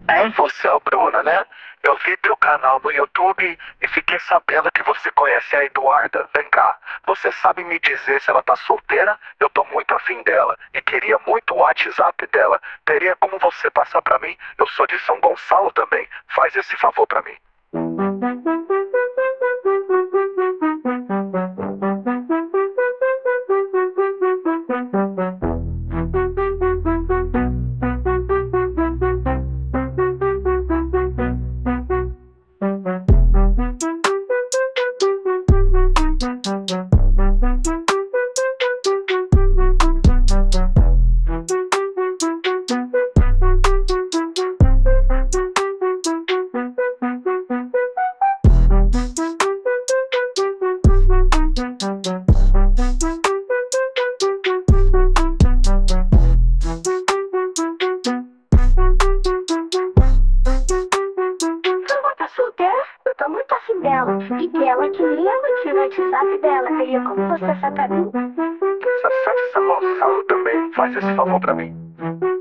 É você, a Bruna, né? Eu vi teu canal no YouTube e fiquei sabendo que você conhece a Eduarda. Vem cá, você sabe me dizer se ela tá solteira? Eu tô muito afim dela e queria muito o WhatsApp dela. Teria como você passar pra mim? Eu sou de São Gonçalo também. Faz esse favor pra mim. Ela tá solteira? Eu tô muito afim dela. E dela que lembra que no WhatsApp dela teria como você passar pra mim? São Gonçalo também. Faz esse favor pra mim.